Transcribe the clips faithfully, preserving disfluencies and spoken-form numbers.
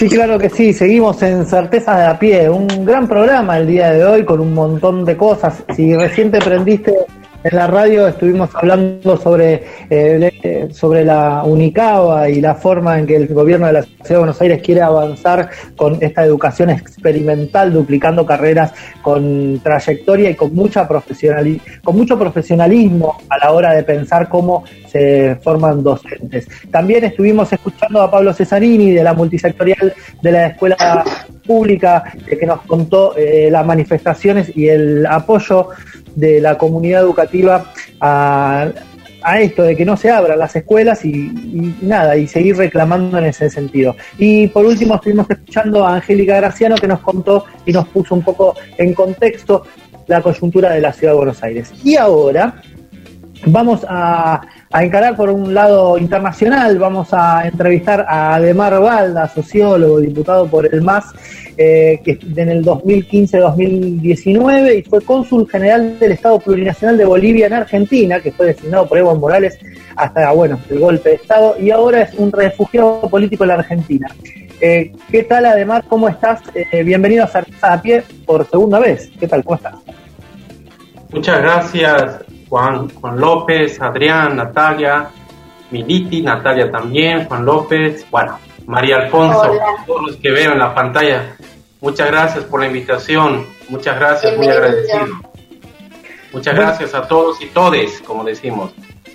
Sí, claro que sí, seguimos en Certezas de a Pie, un gran programa el día de hoy con un montón de cosas. Si recién te prendiste en la radio, estuvimos hablando sobre, eh, sobre la Unicaba y la forma en que el gobierno de la Ciudad de Buenos Aires quiere avanzar con esta educación experimental, duplicando carreras con trayectoria y con mucha profesionali- con mucho profesionalismo a la hora de pensar cómo se forman docentes. También estuvimos escuchando a Pablo Cesarini de la multisectorial de la Escuela Pública, eh, que nos contó eh, las manifestaciones y el apoyo de la comunidad educativa a, a esto de que no se abran las escuelas y, y nada, y seguir reclamando en ese sentido. Y por último estuvimos escuchando a Angélica Graciano, que nos contó y nos puso un poco en contexto la coyuntura de la Ciudad de Buenos Aires. Y ahora vamos a, a encarar por un lado internacional, vamos a entrevistar a Ademar Balda, sociólogo, diputado por el M A S, eh, que en el dos mil quince dos mil diecinueve, y fue cónsul general del Estado Plurinacional de Bolivia en Argentina, que fue designado por Evo Morales hasta, bueno, el golpe de Estado, y ahora es un refugiado político en la Argentina. Eh, ¿Qué tal, Ademar? ¿Cómo estás? Eh, bienvenido a Certezas a Pie por segunda vez. ¿Qué tal? ¿Cómo estás? Muchas gracias, Juan, Juan López, Adrián, Natalia, Militi, Natalia también, Juan López, bueno, María Alfonso, Hola. todos los que veo en la pantalla. Muchas gracias por la invitación, muchas gracias, muy agradecido. Muchas gracias a todos y todes, como decimos.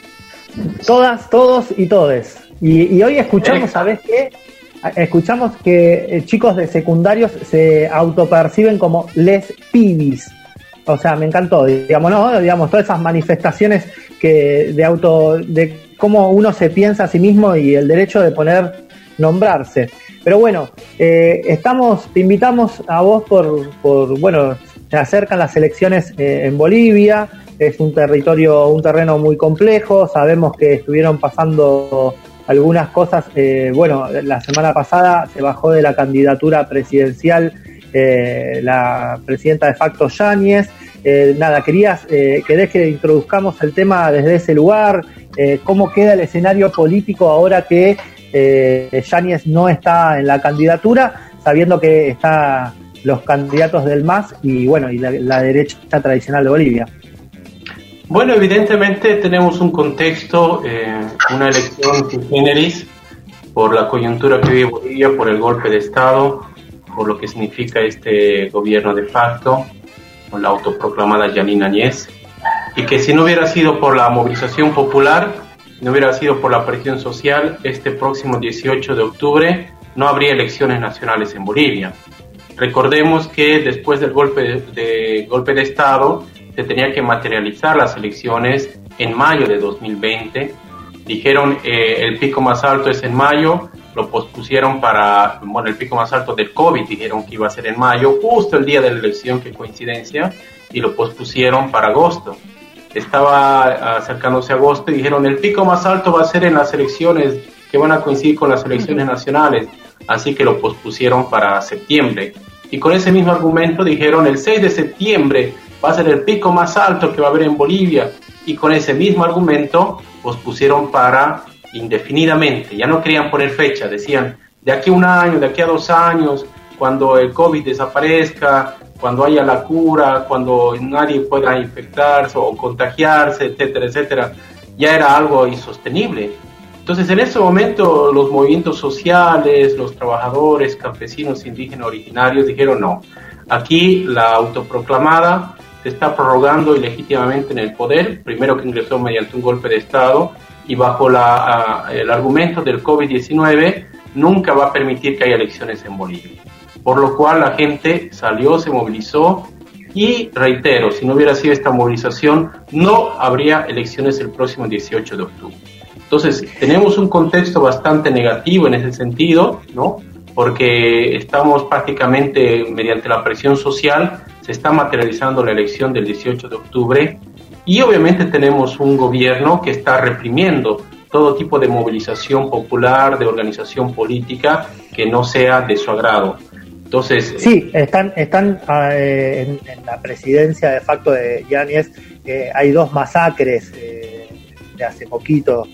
Todas, todos y todes. Y, y hoy escuchamos, ¿sabés qué? Escuchamos que eh, chicos de secundarios se autoperciben como les pibis. O sea, me encantó, digamos, ¿no? Digamos, todas esas manifestaciones que de auto, de cómo uno se piensa a sí mismo y el derecho de poner, nombrarse. Pero bueno, eh, estamos, te invitamos a vos por, por, bueno, se acercan las elecciones eh, en Bolivia, es un territorio, un terreno muy complejo, sabemos que estuvieron pasando algunas cosas, eh, bueno, la semana pasada se bajó de la candidatura presidencial Eh, la presidenta de facto Yáñez. Eh, nada, querías eh, que deje que introduzcamos el tema desde ese lugar, eh, cómo queda el escenario político ahora que eh, Yáñez no está en la candidatura, sabiendo que están los candidatos del M A S y bueno, y la, la derecha tradicional de Bolivia. Bueno, evidentemente tenemos un contexto, eh, una elección sui generis por la coyuntura que vive Bolivia, por el golpe de Estado, por lo que significa este gobierno de facto, con la autoproclamada Janine Áñez, y que si no hubiera sido por la movilización popular, no hubiera sido por la presión social, este próximo dieciocho de octubre no habría elecciones nacionales en Bolivia. Recordemos que después del golpe de, de, golpe de Estado se tenía que materializar las elecciones en mayo de dos mil veinte. Dijeron eh, el pico más alto es en mayo, lo pospusieron para, bueno, el pico más alto del COVID dijeron que iba a ser en mayo, justo el día de la elección, qué coincidencia, y lo pospusieron para agosto. Estaba acercándose agosto y dijeron el pico más alto va a ser en las elecciones que van a coincidir con las elecciones nacionales, así que lo pospusieron para septiembre. Y con ese mismo argumento dijeron el seis de septiembre va a ser el pico más alto que va a haber en Bolivia, y con ese mismo argumento pospusieron para indefinidamente, ya no querían poner fecha, decían de aquí a un año, de aquí a dos años, cuando el COVID desaparezca, cuando haya la cura, cuando nadie pueda infectarse o contagiarse, etcétera, etcétera, ya era algo insostenible. Entonces en ese momento los movimientos sociales, los trabajadores, campesinos, indígenas, originarios dijeron no, aquí la autoproclamada se está prorrogando ilegítimamente en el poder, primero que ingresó mediante un golpe de Estado, y bajo la, uh, el argumento del COVID diecinueve nunca va a permitir que haya elecciones en Bolivia. Por lo cual la gente salió, se movilizó y reitero, si no hubiera sido esta movilización no habría elecciones el próximo dieciocho de octubre. Entonces tenemos un contexto bastante negativo en ese sentido, ¿no? Porque estamos prácticamente mediante la presión social se está materializando la elección del dieciocho de octubre. Y obviamente tenemos un gobierno que está reprimiendo todo tipo de movilización popular, de organización política que no sea de su agrado. Entonces, sí, están, están eh, en, en la presidencia de facto de Yáñez, eh, hay dos masacres eh, de hace poquito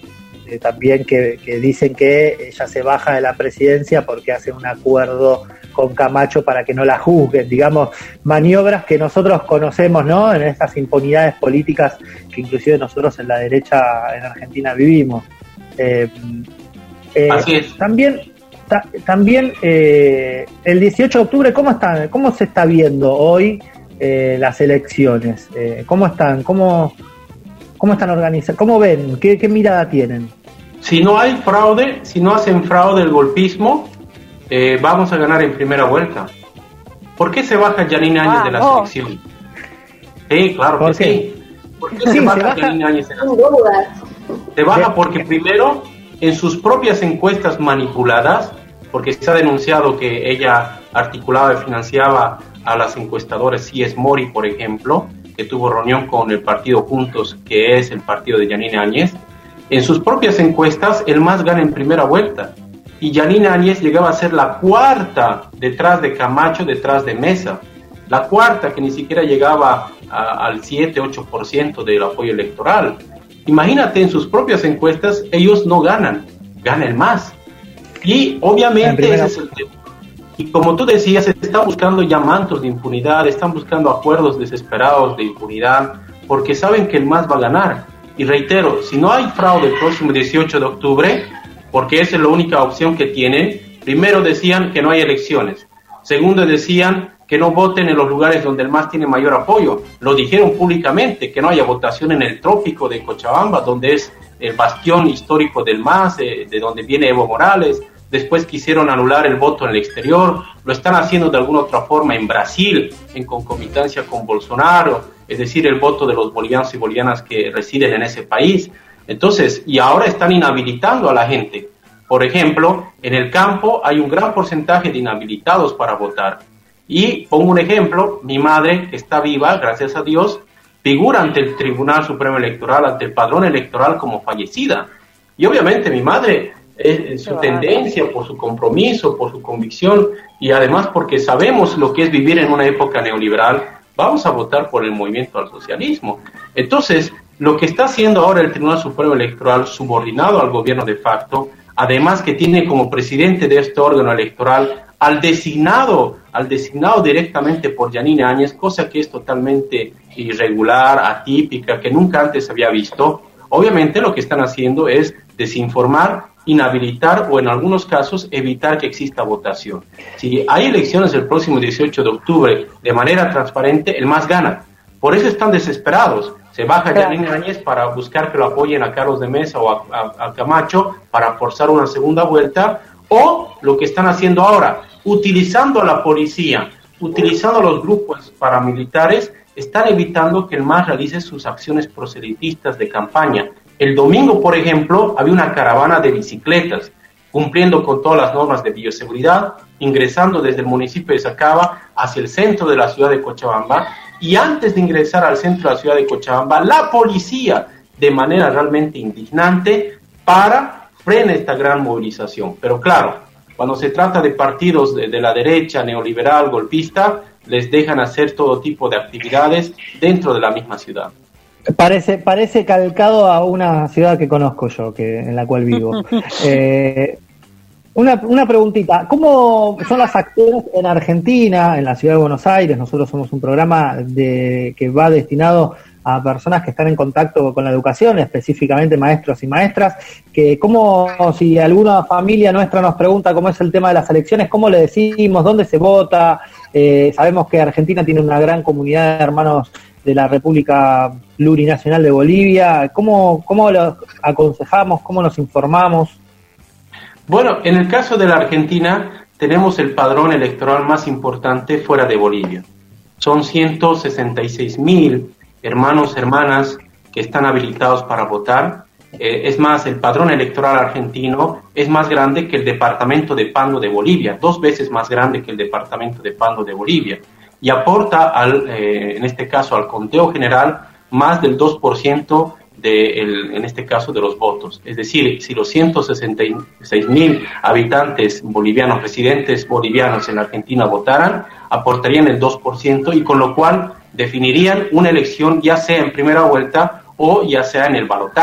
eh, también que, que dicen que ella se baja de la presidencia porque hace un acuerdo con Camacho para que no la juzguen, digamos, maniobras que nosotros conocemos, ¿no?, en estas impunidades políticas que inclusive nosotros en la derecha en Argentina vivimos. Eh, eh, Así es. También, ta, también eh, el dieciocho de octubre, ¿cómo están? ¿Cómo se está viendo hoy eh, las elecciones? Eh, ¿Cómo están? ¿Cómo, cómo están organizadas? ¿Cómo ven? ¿Qué, qué mirada tienen? Si no hay fraude, si no hacen fraude el golpismo, eh, vamos a ganar en primera vuelta. ¿Por qué se baja Yanine Áñez ah, de la no. selección? Sí, claro que qué? sí. ¿Por qué sí, se baja, se baja Yanine Áñez de la selección? Se baja porque primero, en sus propias encuestas manipuladas, porque se ha denunciado que ella articulaba y financiaba a las encuestadoras C S Mori, por ejemplo, que tuvo reunión con el partido Juntos, que es el partido de Yanine Áñez. En sus propias encuestas, el M A S gana en primera vuelta. Y Yanine Áñez llegaba a ser la cuarta detrás de Camacho, detrás de Mesa. La cuarta, que ni siquiera llegaba a, al siete ocho por ciento del apoyo electoral. Imagínate, en sus propias encuestas, ellos no ganan, gana el M A S. Y obviamente ese es el tema. Y como tú decías, están buscando ya mantos de impunidad, están buscando acuerdos desesperados de impunidad, porque saben que el M A S va a ganar. Y reitero, si no hay fraude el próximo dieciocho de octubre, porque esa es la única opción que tienen, primero decían que no hay elecciones, segundo decían que no voten en los lugares donde el M A S tiene mayor apoyo, lo dijeron públicamente, que no haya votación en el trópico de Cochabamba, donde es el bastión histórico del M A S, de, de donde viene Evo Morales. Después quisieron anular el voto en el exterior, lo están haciendo de alguna otra forma en Brasil, en concomitancia con Bolsonaro, es decir, el voto de los bolivianos y bolivianas que residen en ese país. Entonces, y ahora están inhabilitando a la gente. Por ejemplo, en el campo hay un gran porcentaje de inhabilitados para votar. Y pongo un ejemplo, mi madre, que está viva, gracias a Dios, figura ante el Tribunal Supremo Electoral, ante el padrón electoral como fallecida. Y obviamente mi madre, es su tendencia, por su compromiso, por su convicción, y además porque sabemos lo que es vivir en una época neoliberal, vamos a votar por el movimiento al socialismo. Entonces, lo que está haciendo ahora el Tribunal Supremo Electoral, subordinado al gobierno de facto, además que tiene como presidente de este órgano electoral al designado, al designado directamente por Yanine Áñez, cosa que es totalmente irregular, atípica, que nunca antes había visto. Obviamente lo que están haciendo es desinformar, inhabilitar o en algunos casos evitar que exista votación. Si hay elecciones el próximo dieciocho de octubre de manera transparente, el M A S gana. Por eso están desesperados. Se baja Yanine Áñez para buscar que lo apoyen a Carlos de Mesa o a, a, a Camacho para forzar una segunda vuelta, o lo que están haciendo ahora, utilizando a la policía, utilizando a los grupos paramilitares, están evitando que el M A S realice sus acciones proselitistas de campaña. El domingo, por ejemplo, había una caravana de bicicletas, cumpliendo con todas las normas de bioseguridad, ingresando desde el municipio de Sacaba hacia el centro de la ciudad de Cochabamba, y antes de ingresar al centro de la ciudad de Cochabamba, la policía, de manera realmente indignante, para frenar esta gran movilización. Pero claro, cuando se trata de partidos de, de la derecha, neoliberal, golpista, les dejan hacer todo tipo de actividades dentro de la misma ciudad. Parece, parece calcado a una ciudad que conozco yo, que en la cual vivo. eh, una, una preguntita, ¿cómo son las acciones en Argentina, en la ciudad de Buenos Aires? Nosotros somos un programa de, que va destinado a personas que están en contacto con la educación, específicamente maestros y maestras, que como si alguna familia nuestra nos pregunta cómo es el tema de las elecciones, ¿cómo le decimos? ¿Dónde se vota? Eh, sabemos que Argentina tiene una gran comunidad de hermanos de la República Plurinacional de Bolivia. ¿Cómo, cómo los aconsejamos? ¿Cómo nos informamos? Bueno, en el caso de la Argentina tenemos el padrón electoral más importante fuera de Bolivia. Son ciento sesenta y seis mil hermanos, hermanas que están habilitados para votar. Eh, es más, el padrón electoral argentino es más grande que el departamento de Pando de Bolivia, dos veces más grande que el departamento de Pando de Bolivia. Y aporta, al, eh, en este caso, al conteo general, más del dos por ciento de el, en este caso de los votos. Es decir, si los ciento sesenta y seis mil habitantes bolivianos, residentes bolivianos en Argentina votaran, aportarían el dos por ciento y con lo cual definirían una elección ya sea en primera vuelta o ya sea en el balotaje.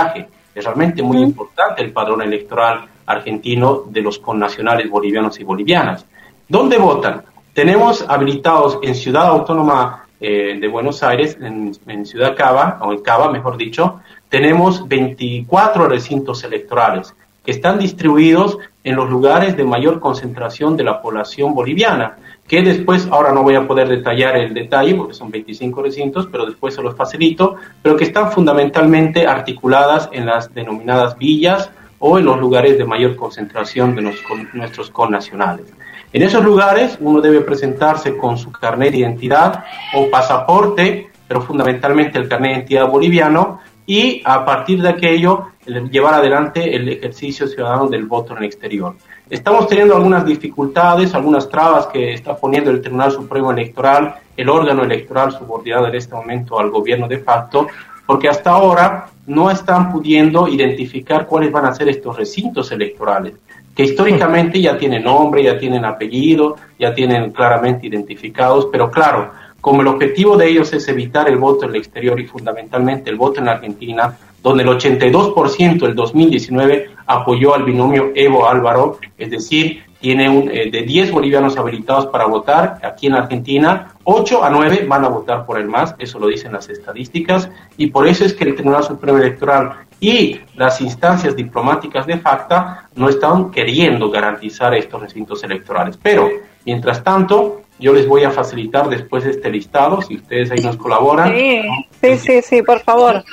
Es realmente muy uh-huh. importante el padrón electoral argentino de los connacionales bolivianos y bolivianas. ¿Dónde votan? Tenemos habilitados en Ciudad Autónoma eh, de Buenos Aires, en, en Ciudad Cava, o en Cava, mejor dicho, tenemos veinticuatro recintos electorales que están distribuidos en los lugares de mayor concentración de la población boliviana, que después, ahora no voy a poder detallar el detalle, porque son veinticinco recintos, pero después se los facilito, pero que están fundamentalmente articuladas en las denominadas villas o en los lugares de mayor concentración de los, con, nuestros connacionales. En esos lugares uno debe presentarse con su carnet de identidad o pasaporte, pero fundamentalmente el carnet de identidad boliviano, y a partir de aquello llevar adelante el ejercicio ciudadano del voto en el exterior. Estamos teniendo algunas dificultades, algunas trabas que está poniendo el Tribunal Supremo Electoral, el órgano electoral subordinado en este momento al gobierno de facto, porque hasta ahora no están pudiendo identificar cuáles van a ser estos recintos electorales, que históricamente ya tienen nombre, ya tienen apellido, ya tienen claramente identificados, pero claro, como el objetivo de ellos es evitar el voto en el exterior y fundamentalmente el voto en la Argentina, donde el ochenta y dos por ciento del dos mil diecinueve apoyó al binomio Evo Álvaro, es decir, tiene un, eh, de diez bolivianos habilitados para votar aquí en Argentina, ocho a nueve van a votar por el MAS, eso lo dicen las estadísticas, y por eso es que el Tribunal Supremo Electoral y las instancias diplomáticas de facto no están queriendo garantizar estos recintos electorales. Pero, mientras tanto, yo les voy a facilitar después este listado, si ustedes ahí nos colaboran. Sí, sí, sí, sí, por favor.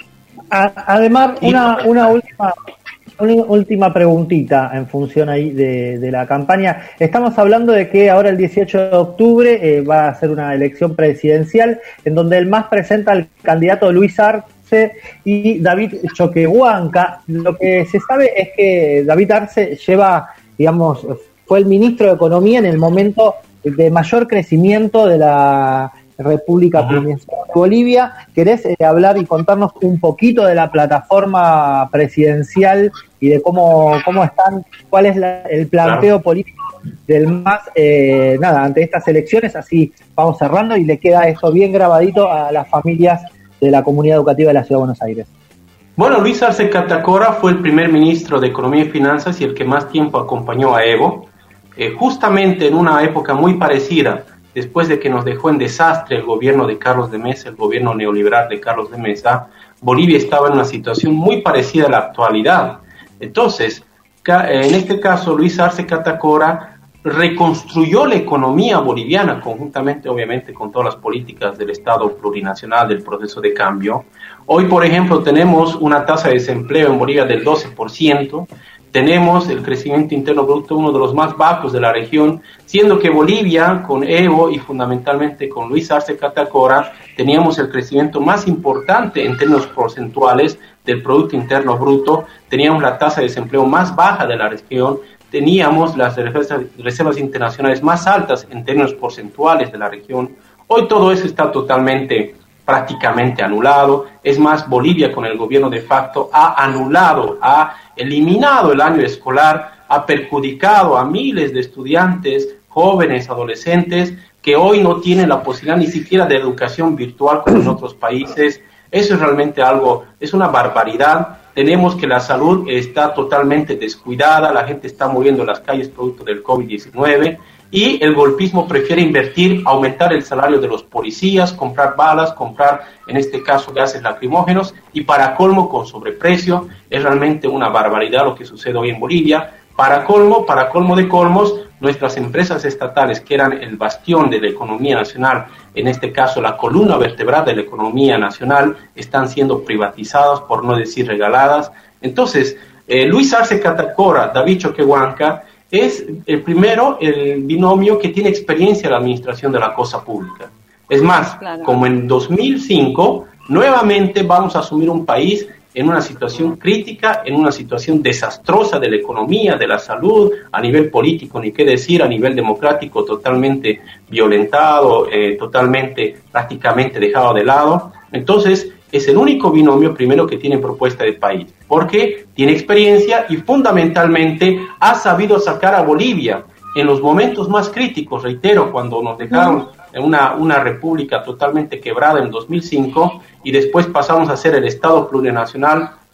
Además, una, una última una última preguntita en función ahí de, de la campaña. Estamos hablando de que ahora el dieciocho de octubre eh, va a ser una elección presidencial en donde el MAS presenta al candidato Luis Arce y David Choquehuanca. Lo que se sabe es que David Arce lleva, digamos, fue el ministro de Economía en el momento de mayor crecimiento de la República Plurinacional de Bolivia. ¿Querés eh, hablar y contarnos un poquito de la plataforma presidencial y de cómo, cómo están, cuál es la, el planteo claro. político del MAS, eh, nada, ante estas elecciones? Así vamos cerrando y le queda esto bien grabadito a las familias de la comunidad educativa de la Ciudad de Buenos Aires. Bueno, Luis Arce Catacora fue el primer ministro de Economía y Finanzas y el que más tiempo acompañó a Evo, eh, justamente en una época muy parecida. Después de que nos dejó en desastre el gobierno de Carlos de Mesa, el gobierno neoliberal de Carlos de Mesa, Bolivia estaba en una situación muy parecida a la actualidad. Entonces, en este caso, Luis Arce Catacora reconstruyó la economía boliviana, conjuntamente, obviamente, con todas las políticas del Estado plurinacional, del proceso de cambio. Hoy, por ejemplo, tenemos una tasa de desempleo en Bolivia del doce por ciento, tenemos el crecimiento interno bruto uno de los más bajos de la región, siendo que Bolivia, con Evo y fundamentalmente con Luis Arce Catacora, teníamos el crecimiento más importante en términos porcentuales del Producto Interno Bruto, teníamos la tasa de desempleo más baja de la región, teníamos las reservas, reservas internacionales más altas en términos porcentuales de la región. Hoy todo eso está totalmente prácticamente anulado. Es más, Bolivia con el gobierno de facto ha anulado, ha eliminado el año escolar, ha perjudicado a miles de estudiantes, jóvenes, adolescentes, que hoy no tienen la posibilidad ni siquiera de educación virtual como en otros países. Eso es realmente algo, es una barbaridad. Tenemos que la salud está totalmente descuidada, la gente está muriendo en las calles producto del COVID diecinueve, y el golpismo prefiere invertir, aumentar el salario de los policías, comprar balas, comprar, en este caso, gases lacrimógenos, y para colmo, con sobreprecio. Es realmente una barbaridad lo que sucede hoy en Bolivia. Para colmo, para colmo de colmos, nuestras empresas estatales, que eran el bastión de la economía nacional, en este caso la columna vertebral de la economía nacional, están siendo privatizadas, por no decir regaladas. Entonces, eh, Luis Arce Catacora, David Choquehuanca, es el primero, el binomio que tiene experiencia en la administración de la cosa pública. Es más, claro. como en dos mil cinco, nuevamente vamos a asumir un país en una situación crítica, en una situación desastrosa de la economía, de la salud, a nivel político, ni qué decir, a nivel democrático, totalmente violentado, eh, totalmente, prácticamente dejado de lado. Entonces, es el único binomio primero que tiene propuesta de país, porque tiene experiencia y fundamentalmente ha sabido sacar a Bolivia en los momentos más críticos, reitero, cuando nos dejaron en una, una república totalmente quebrada en dos mil cinco y después pasamos a ser el Estado plurinacional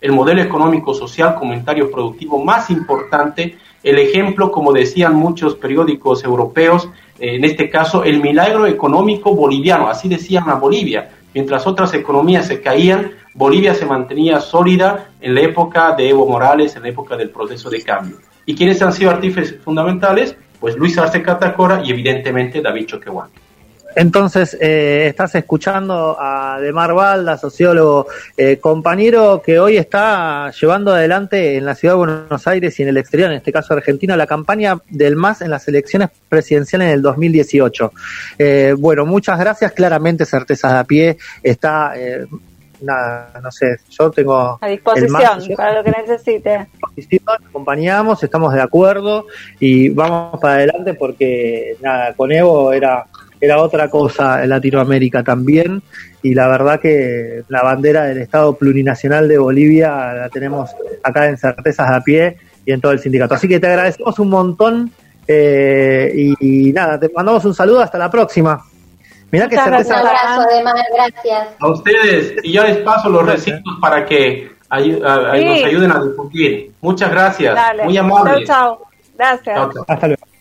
el modelo económico-social, comentario productivo más importante, el ejemplo, como decían muchos periódicos europeos, eh, en este caso, el milagro económico boliviano, así decían a Bolivia. Mientras otras economías se caían, Bolivia se mantenía sólida en la época de Evo Morales, en la época del proceso de cambio. ¿Y quiénes han sido artífices fundamentales? Pues Luis Arce Catacora y evidentemente David Choquehuanca. Entonces, eh, estás escuchando a Demar Balda, sociólogo, eh, compañero que hoy está llevando adelante en la ciudad de Buenos Aires y en el exterior, en este caso Argentina, la campaña del MAS en las elecciones presidenciales en el dos mil dieciocho. Eh, bueno, muchas gracias. Claramente Certezas de a Pie está, eh, nada, no sé, yo tengo a disposición el MAS, para lo que necesite. Acompañamos, estamos de acuerdo y vamos para adelante porque, nada, con Evo era... era otra cosa en Latinoamérica también, y la verdad que la bandera del Estado plurinacional de Bolivia la tenemos acá en Certezas de a Pie y en todo el sindicato. Así que te agradecemos un montón eh, y, y nada, te mandamos un saludo, hasta la próxima. Mirá que Certezas... Un abrazo, además, gracias. A ustedes, y ya les paso los recitos para que ay, a, a, sí. nos ayuden a difundir. Muchas gracias, Dale. muy amables. Chao, chao. Gracias. Chao, chao. Hasta luego.